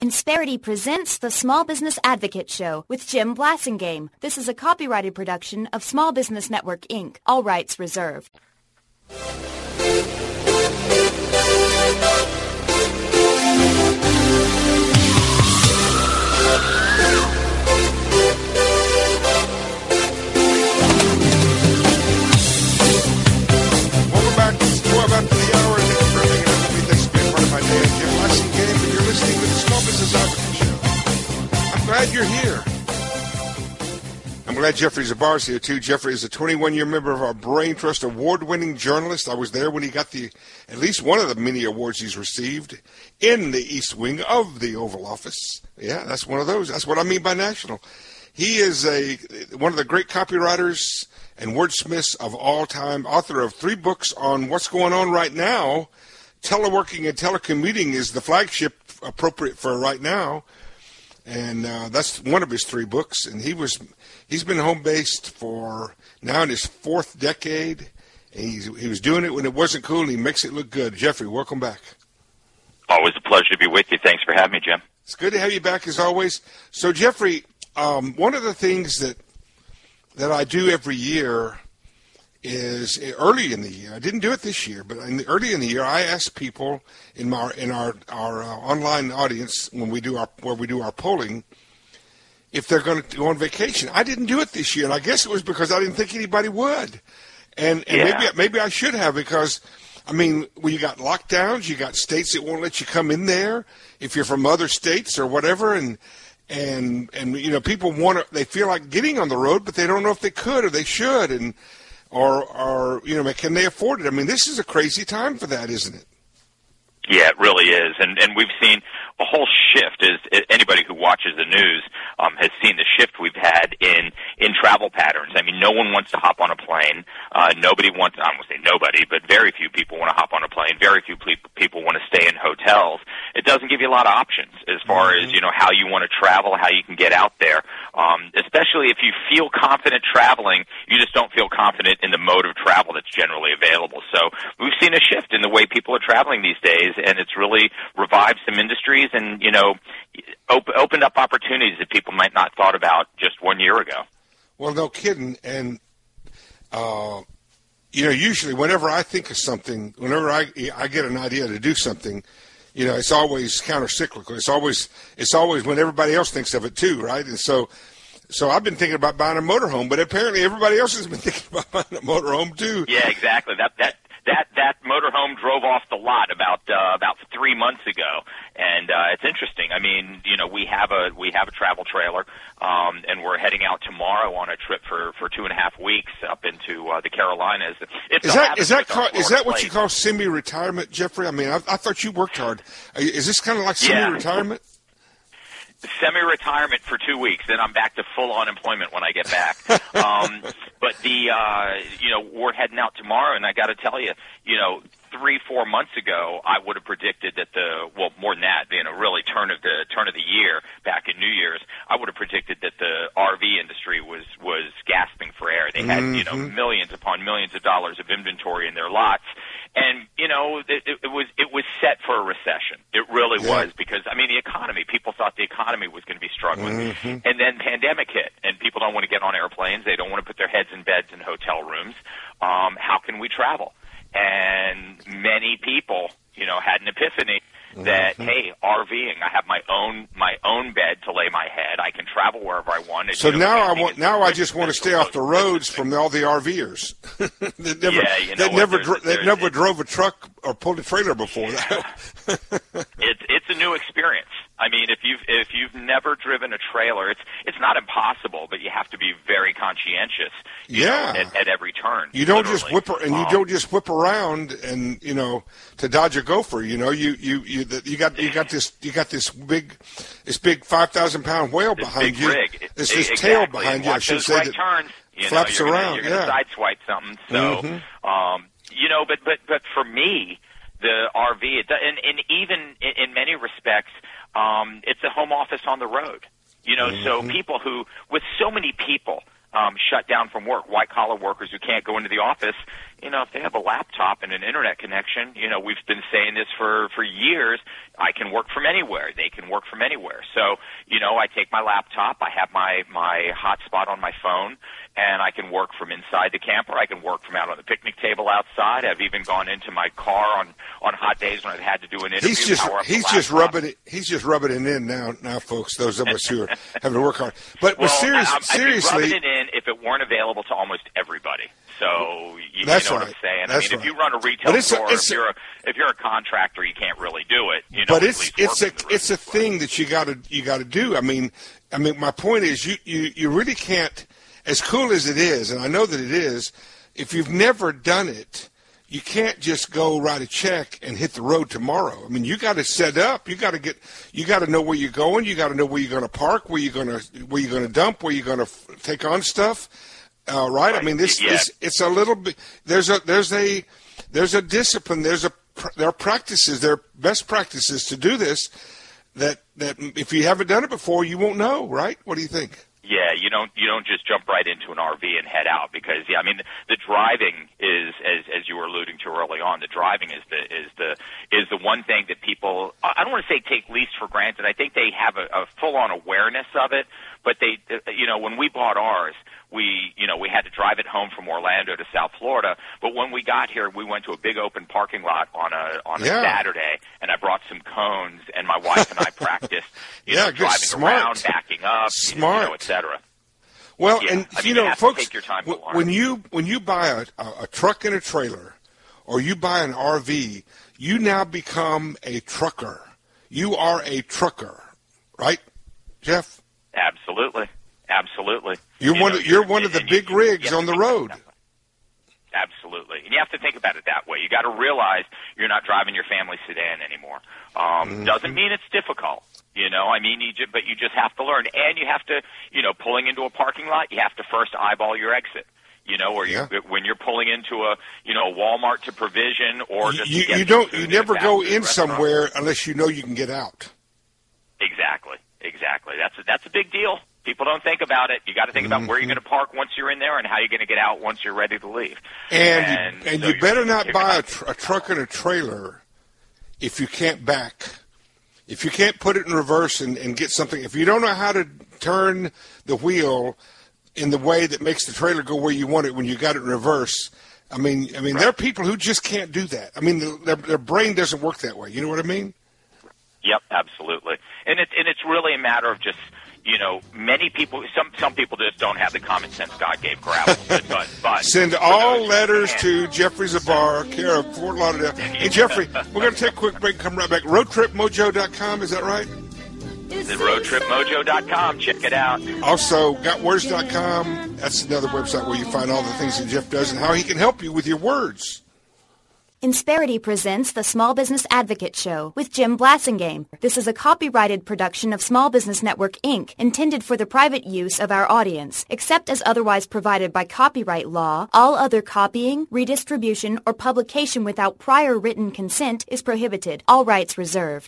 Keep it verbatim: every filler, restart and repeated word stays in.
Insperity presents the Small Business Advocate Show with Jim Blasingame. This is a copyrighted production of Small Business Network, Incorporated. All rights reserved. Welcome back. It's twelve after the hour. Thank you for hanging out with me. Thanks for being part of my day. I'm Jim Blasingame, and you're listening to the Small Business Advocate Show. I'm glad you're here. I'm glad Jeffrey Zabar's here, too. Jeffrey is a twenty-one-year member of our Brain Trust award-winning journalist. I was there when he got the at least one of the many awards he's received in the East Wing of the Oval Office. Yeah, that's one of those. That's what I mean by national. He is a one of the great copywriters and wordsmiths of all time, author of three books on what's going on right now. Teleworking and telecommuting is the flagship appropriate for right now. And uh, that's one of his three books. And he was, he's been home-based for now in his fourth decade. And he's, he was doing it when it wasn't cool, and he makes it look good. Jeffrey, welcome back. Always a pleasure to be with you. Thanks for having me, Jim. It's good to have you back, as always. So, Jeffrey, um, one of the things that that I do every year is early in the year. I didn't do it this year, but in the, early in the year, I ask people in my in our our uh, online audience when we do our where we do our polling if they're going to go on vacation. I didn't do it this year, and I guess it was because I didn't think anybody would. And, and yeah. maybe maybe I should have, because I mean, when you got lockdowns, you got states that won't let you come in there if you're from other states or whatever, and. And, and you know, people want to, they feel like getting on the road, but they don't know if they could or they should, and or, or you know, can they afford it? I mean, this is a crazy time for that, isn't it? Yeah, it really is. And, and we've seen a whole shift. Is anybody who watches the news um, has seen the shift we've had in, in travel patterns. I mean, no one wants to hop on a plane. Uh, nobody wants, I won't say nobody, but very few people want to hop on a plane. Very few people want to stay in hotels. It doesn't give you a lot of options as far mm-hmm. as, you know, how you want to travel, how you can get out there. Um, especially if you feel confident traveling, you just don't feel confident in the mode of travel that's generally available. So we've seen a shift in the way people are traveling these days, and it's really revived some industries and, you know, op- opened up opportunities that people might not thought about just one year ago. Well, no kidding. And, uh, you know, usually whenever I think of something, whenever I, I get an idea to do something, you know, it's always counter-cyclical. It's always, it's always when everybody else thinks of it too, right? And so, so I've been thinking about buying a motorhome, but apparently everybody else has been thinking about buying a motorhome too. Yeah, exactly. That, that, That that motorhome drove off the lot about uh, about three months ago, and uh, it's interesting. I mean, you know, we have a we have a travel trailer, um, and we're heading out tomorrow on a trip for, for two and a half weeks up into uh, the Carolinas. It's is that is that call, is that what you call semi-retirement, Jeffrey? I mean, I, I thought you worked hard. Is this kind of like semi-retirement? Yeah. Semi-retirement for two weeks, then I'm back to full unemployment when I get back. um, but the, uh, you know, we're heading out tomorrow, and I got to tell you, you know, three, four months ago, I would have predicted that the, well, more than that, you know, really turn of the turn of the year back in New Year's, I would have predicted that the R V industry was was gasping for air. They had, mm-hmm. you know, millions upon millions of dollars of inventory in their lots. And, you know, it, it was it was set for a recession. It really yeah. was, because, I mean, the economy, people thought the economy was going to be struggling. Mm-hmm. And then pandemic hit, and people don't want to get on airplanes. They don't want to put their heads in beds in hotel rooms. Um, how can we travel? And many people, you know, had an epiphany that, mm-hmm. hey, RVing, I have my own my own bed to lay my head. I can travel wherever I want. So you know, now I want now I just want to stay off the roads from all the RVers. that never, yeah, you know that never, there's, dro- there's, that never drove a truck or pulled a trailer before that. it's it's a new experience. I mean, if you've if you've never driven a trailer, it's it's not impossible, but you have to be very conscientious. You yeah, know, at, at every turn. You don't literally. just whip and you um, don't just whip around and you know to dodge a gopher. You know, you you you you got you got this you got this big this big five thousand pound whale this behind big you. Rig. This it, this exactly. tail behind you. I should say right that turns. You flaps know, you're around. Gonna, you're yeah, going to sideswipe something. So, mm-hmm. um, you know, but but but for me, the R V, it, and and even in, in many respects. Um, it's a home office on the road, you know, mm-hmm. so people who, with so many people um, shut down from work, white-collar workers who can't go into the office, you know, if they have a laptop and an internet connection, you know, we've been saying this for, for years, I can work from anywhere. They can work from anywhere. So, you know, I take my laptop, I have my, my hotspot on my phone, and I can work from inside the camper. I can work from out on the picnic table outside. I've even gone into my car on, on hot days when I've had to do an interview. He's just he's just rubbing it. He's just rubbing it in now, now, folks. Those of us who are having to work hard. But, well, but serious, I, seriously, I'd be rubbing it in if it weren't available to almost everybody. So you, that's you know right. what I'm saying. That's I mean, right. if you run a retail store, a, if you're a if you're a contractor, you can't really do it. You know, but it's it's a it's a thing that you got to you got to do. I mean, I mean, my point is, you, you you really can't. As cool as it is, and I know that it is, if you've never done it, you can't just go write a check and hit the road tomorrow. I mean, you got to set up. You got to get. You got to know where you're going. You got to know where you're going to park, where you're going to where you're going to dump, where you're going to f- take on stuff. Uh, right? I mean, this, yeah. this it's a little bit. There's a there's a there's a discipline. There's a there are practices. There are best practices to do this. That that if you haven't done it before, you won't know. Right? What do you think? Yeah, you don't you don't just jump right into an R V and head out because yeah, I mean the, the driving is as as you were alluding to early on. The driving is the is the is the one thing that people I don't want to say take least for granted. I think they have a, a full on awareness of it, but they you know when we bought ours, we you know we had to drive it home from Orlando to South Florida. But when we got here, we went to a big open parking lot on a on a yeah. Saturday, and I brought some cones, and my wife and I practiced you yeah, know good. driving Smart. around, backing up, Smart. you know, et cetera. Well, yeah. and I mean, you know, you have folks, to take your time to w- learn. when you when you buy a, a, a truck and a trailer, or you buy an R V, you now become a trucker. You are a trucker, right, Jeff? Absolutely, absolutely. You're you one. know, Of, you're one of the big you, rigs you on the road. Absolutely, and you have to think about it that way. You got to realize you're not driving your family sedan anymore. Um, mm-hmm. Doesn't mean it's difficult. You know, I mean, you just, but you just have to learn, and you have to, you know, pulling into a parking lot, you have to first eyeball your exit. You know, or you, yeah. when you're pulling into a, you know, Walmart to Provision, or just you, to get you don't, food you in never a go fast food in restaurant. somewhere unless you know you can get out. Exactly, exactly. That's a, that's a big deal. People don't think about it. You got to think about mm-hmm. where you're going to park once you're in there, and how you're going to get out once you're ready to leave. And and, you, and so you better not you're buy gonna, a, tr- a truck and a trailer if you can't back. If you can't put it in reverse and, and get something, if you don't know how to turn the wheel in the way that makes the trailer go where you want it when you got it in reverse, I mean, I mean, right. there are people who just can't do that. I mean, their, their brain doesn't work that way. You know what I mean? Yep, absolutely. And it's and it's really a matter of just, you know, many people, some some people just don't have the common sense God gave gravel. but, but Send all letters to Jeffrey Zabar, care of Fort Lauderdale. Hey, Jeffrey, we're going to take a quick break and come right back. road trip mojo dot com, is that right? The road trip mojo dot com, check it out. Also, got words dot com, that's another website where you find all the things that Jeff does and how he can help you with your words. Insperity presents the Small Business Advocate Show with Jim Blasingame. This is a copyrighted production of Small Business Network, Incorporated, intended for the private use of our audience. Except as otherwise provided by copyright law, all other copying, redistribution, or publication without prior written consent is prohibited. All rights reserved.